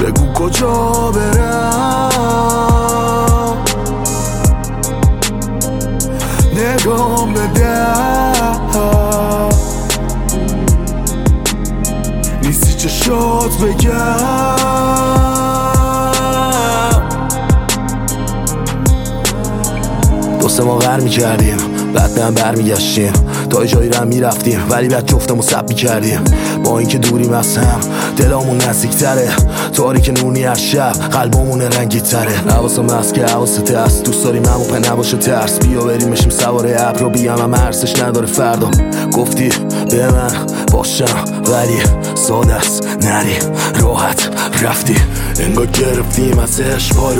بگو کجا برم، نگام بده، نیستی چشات بگم. دو سه ماه غر میکردیم، بعد هم برمیگشتیم، تا جایی رو هم میرفتیم ولی بعد جفتمون سب میکردیم. با اینکه دوریم از هم دلامون نزدیکتره، تاریک نونی از شب قلبمون رنگی تره. حواسم هست که حواست هست، دوست داریم همو په نباشه ترس. بیا بریم بشیم سوار ابر و بیام هم ارزش نداره فردا. گفتی به من باشم ولی ساده است، نری راحت رفتی، انگار گرفتیم ازش پای